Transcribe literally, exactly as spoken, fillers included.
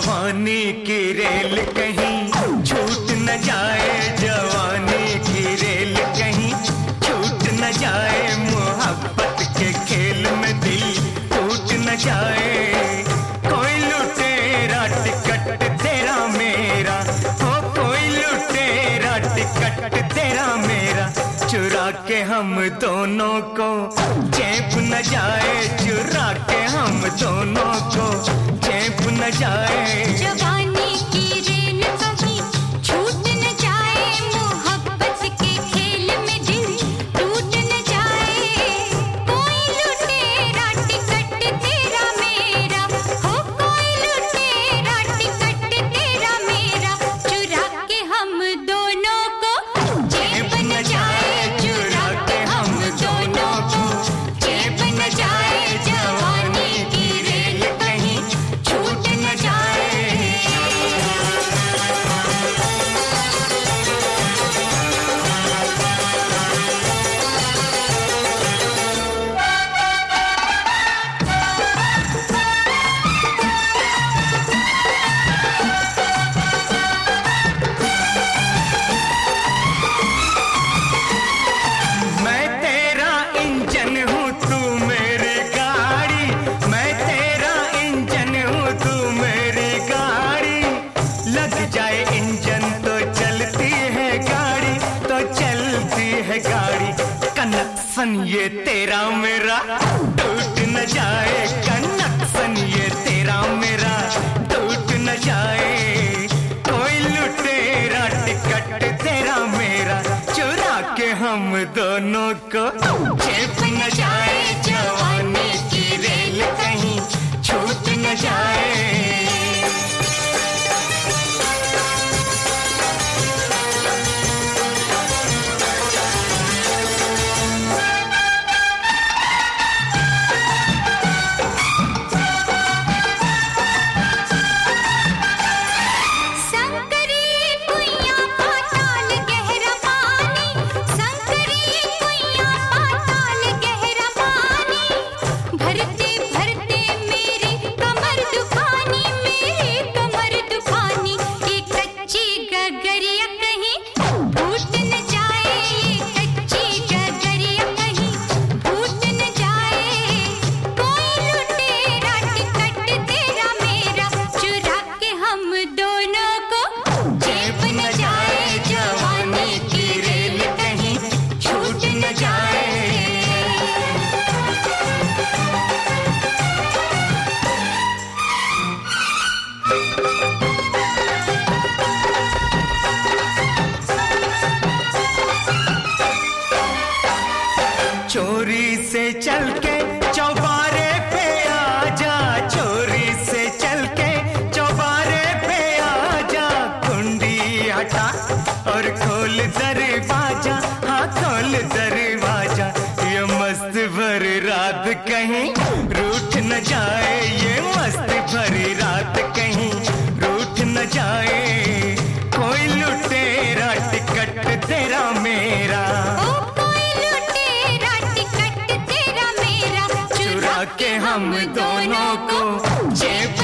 जवानी की रेल कहीं छूट न जाए, जवानी की रेल कहीं छूट न जाए, मोहब्बत के खेल में दिल टूट न जाए। कोई लुटेरा टिकट तेरा मेरा, हो कोई लुटेरा टिकट तेरा मेरा, चुरा के हम दोनों को चैप न जाए, चुरा के हम दोनों को चैप न जाए। जवानी की रेल कहीं छूट न जाए, मोहब्बत के खेल में दिल टूट न जाए। कोई लुटेरा टिकट तेरा मेरा, हो कोई लुटेरा टिकट तेरा मेरा, चुरा के हम दोनों को चैप न जाए, चुरा के हम दोनों को चैप न जाए। जवानी की रेल कहीं छूट न जाए। मैं तेरा इंजन हूँ तू मेरी गाड़ी, मैं तेरा इंजन हूँ तू मेरी गाड़ी, लग जाए इंजन तो चलती है गाड़ी, तो चलती है गाड़ी। कनेक्शन ये तेरा मेरा टूट न जाए, कनेक्शन ये तेरा मेरा टूट न जाए। कोई लुटेरा टिकट तेरा मेरा, चुरा के हम दोनों को चैप न जाए, जवानी की रेल कहीं छूट न जाए। संकरी कुइयां पाताल गहरा पानी, संकरी कुइयां पाताल गहरा पानी, भरते भरते मेरी कमर दुखानी, मेरी कमर दुखानी। ये कच्ची गगरिया कहीं फूट न जाए, ये कच्ची गगरिया कहीं फूट न जाए। कोई लुटेरा टिकट तेरा मेरा, चुरा के हम दोनों को चैप न जाए, जवानी की रेल कहीं छूट न जाए। चोरी से चल के चौबारे पे आजा, चोरी से चल के चौबारे पे आजा, कुंडी हटा और खोल दरवाजा, हाँ खोल दरवाजा। ये मस्त भरी रात कहीं रूठ न जाए, ये मस्त भरी रात कहीं रूठ न जाए। कोई लुटेरा टिकट तेरा मेरा, ओ कोई लुटेरा टिकट तेरा मेरा, चुरा के हम दोनों को चैप